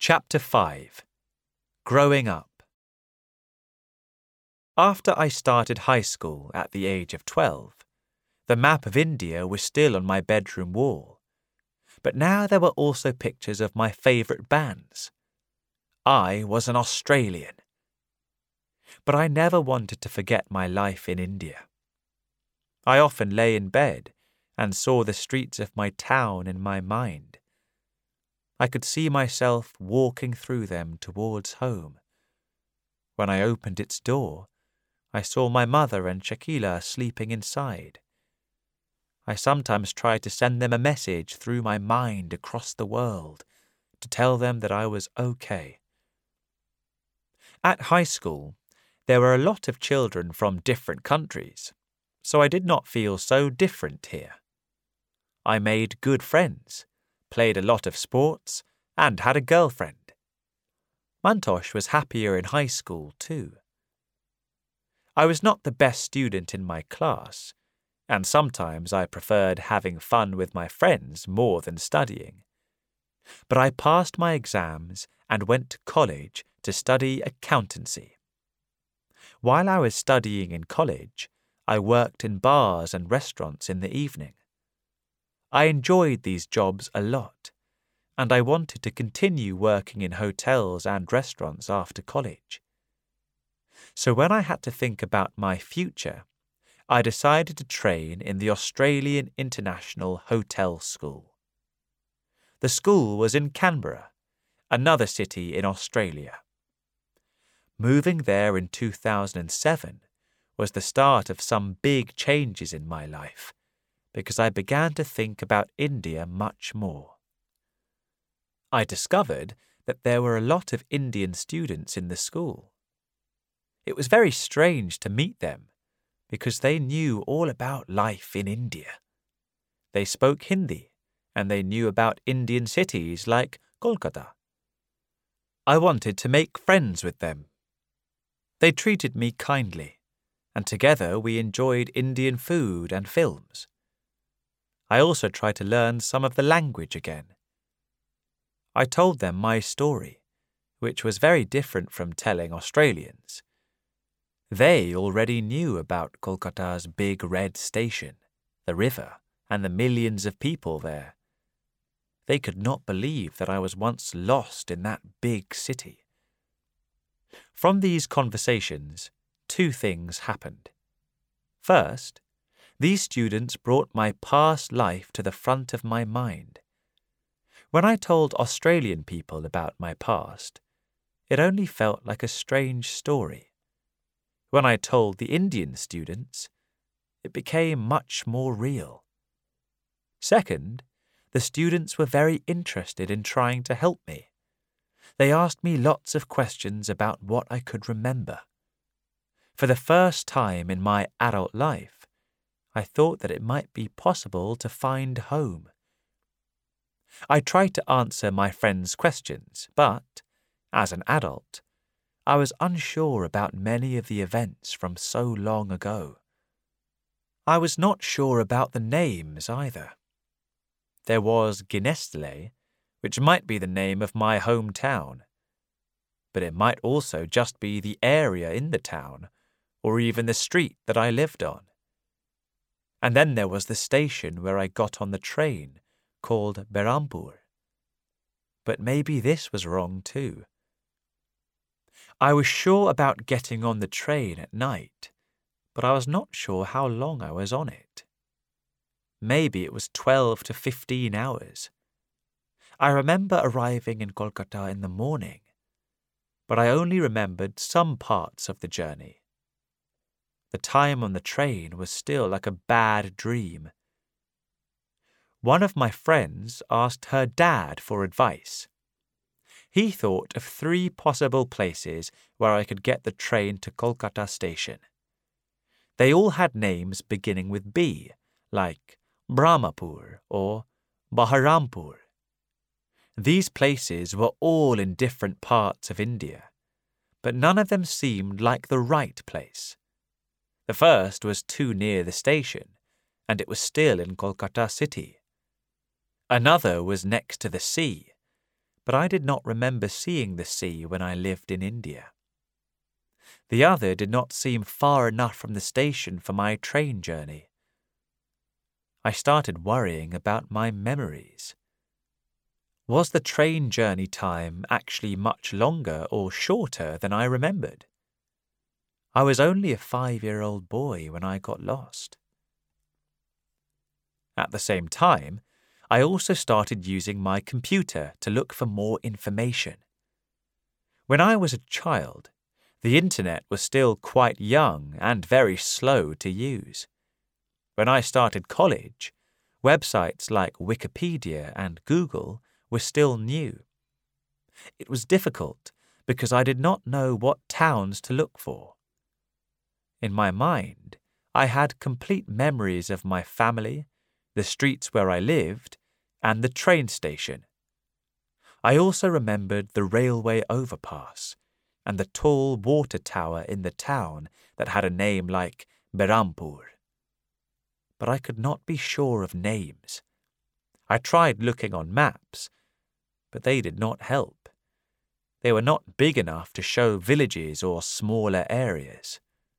Chapter 5. Growing Up. After I started high school at the age of 12, the map of India was still on my bedroom wall, but now there were also pictures of my favourite bands. I was an Australian. But I never wanted to forget my life in India. I often lay in bed and saw the streets of my town in my mind. I could see myself walking through them towards home. When I opened its door, I saw my mother and Shakila sleeping inside. I sometimes tried to send them a message through my mind across the world to tell them that I was okay. At high school, there were a lot of children from different countries, so I did not feel so different here. I made good friends, played a lot of sports, and had a girlfriend. Mantosh was happier in high school too. I was not the best student in my class, and sometimes I preferred having fun with my friends more than studying. But I passed my exams and went to college to study accountancy. While I was studying in college, I worked in bars and restaurants in the evening. I enjoyed these jobs a lot, and I wanted to continue working in hotels and restaurants after college. So when I had to think about my future, I decided to train in the Australian International Hotel School. The school was in Canberra, another city in Australia. Moving there in 2007 was the start of some big changes in my life, because I began to think about India much more. I discovered that there were a lot of Indian students in the school. It was very strange to meet them, because they knew all about life in India. They spoke Hindi, and they knew about Indian cities like Kolkata. I wanted to make friends with them. They treated me kindly, and together we enjoyed Indian food and films. I also tried to learn some of the language again. I told them my story, which was very different from telling Australians. They already knew about Kolkata's big red station, the river, and the millions of people there. They could not believe that I was once lost in that big city. From these conversations, two things happened. First, these students brought my past life to the front of my mind. When I told Australian people about my past, it only felt like a strange story. When I told the Indian students, it became much more real. Second, the students were very interested in trying to help me. They asked me lots of questions about what I could remember. For the first time in my adult life, I thought that it might be possible to find home. I tried to answer my friends' questions, but, as an adult, I was unsure about many of the events from so long ago. I was not sure about the names either. There was Ginestile, which might be the name of my hometown, but it might also just be the area in the town, or even the street that I lived on. And then there was the station where I got on the train, called Berhampur. But maybe this was wrong too. I was sure about getting on the train at night, but I was not sure how long I was on it. Maybe it was 12 to 15 hours. I remember arriving in Kolkata in the morning, but I only remembered some parts of the journey. The time on the train was still like a bad dream. One of my friends asked her dad for advice. He thought of 3 possible places where I could get the train to Kolkata station. They all had names beginning with B, like Brahmapur or Baharampur. These places were all in different parts of India, but none of them seemed like the right place. The first was too near the station, and it was still in Kolkata city. Another was next to the sea, but I did not remember seeing the sea when I lived in India. The other did not seem far enough from the station for my train journey. I started worrying about my memories. Was the train journey time actually much longer or shorter than I remembered? I was only a 5-year-old boy when I got lost. At the same time, I also started using my computer to look for more information. When I was a child, the internet was still quite young and very slow to use. When I started college, websites like Wikipedia and Google were still new. It was difficult because I did not know what towns to look for. In my mind, I had complete memories of my family, the streets where I lived, and the train station. I also remembered the railway overpass and the tall water tower in the town that had a name like Berhampur. But I could not be sure of names. I tried looking on maps, but they did not help. They were not big enough to show villages or smaller areas.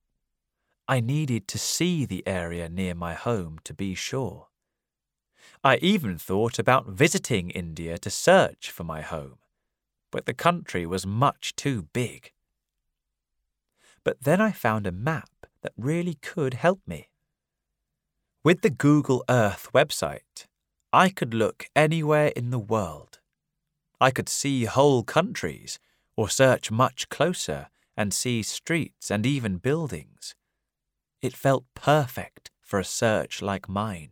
I needed to see the area near my home to be sure. I even thought about visiting India to search for my home, but the country was much too big. But then I found a map that really could help me. With the Google Earth website, I could look anywhere in the world. I could see whole countries, or search much closer and see streets and even buildings. It felt perfect for a search like mine.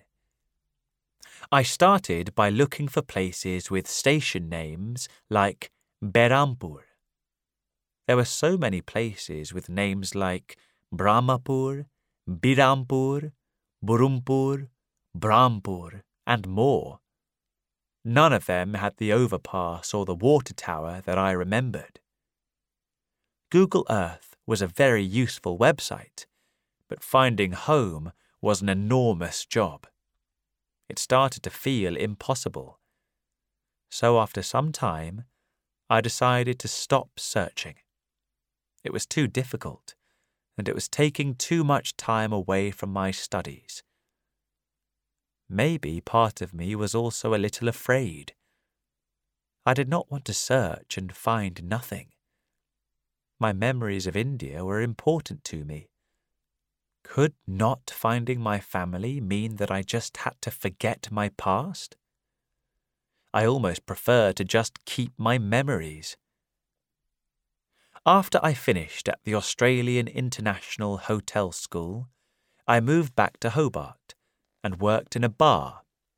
I started by looking for places with station names like Berhampur. There were so many places with names like Brahmapur, Birampur, Burhumpur, Brahmpur, and more. None of them had the overpass or the water tower that I remembered. Google Earth was a very useful website, but finding home was an enormous job. It started to feel impossible. So after some time, I decided to stop searching. It was too difficult, and it was taking too much time away from my studies. Maybe part of me was also a little afraid. I did not want to search and find nothing. My memories of India were important to me. Could not finding my family mean that I just had to forget my past? I almost preferred to just keep my memories. After I finished at the Australian International Hotel School, I moved back to Hobart and worked in a bar.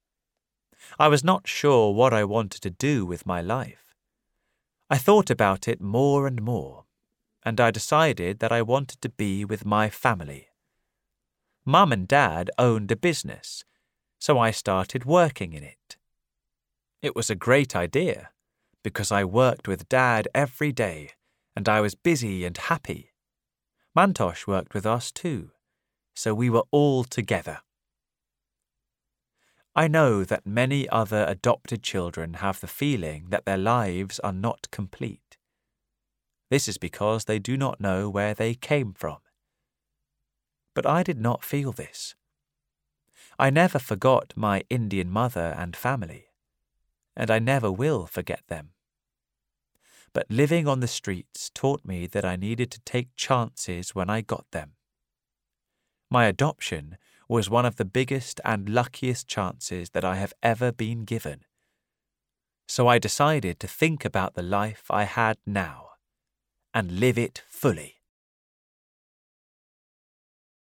I was not sure what I wanted to do with my life. I thought about it more and more, and I decided that I wanted to be with my family. Mum and Dad owned a business, so I started working in it. It was a great idea, because I worked with Dad every day, and I was busy and happy. Mantosh worked with us too, so we were all together. I know that many other adopted children have the feeling that their lives are not complete. This is because they do not know where they came from. But I did not feel this. I never forgot my Indian mother and family, and I never will forget them. But living on the streets taught me that I needed to take chances when I got them. My adoption was one of the biggest and luckiest chances that I have ever been given. So I decided to think about the life I had now and live it fully.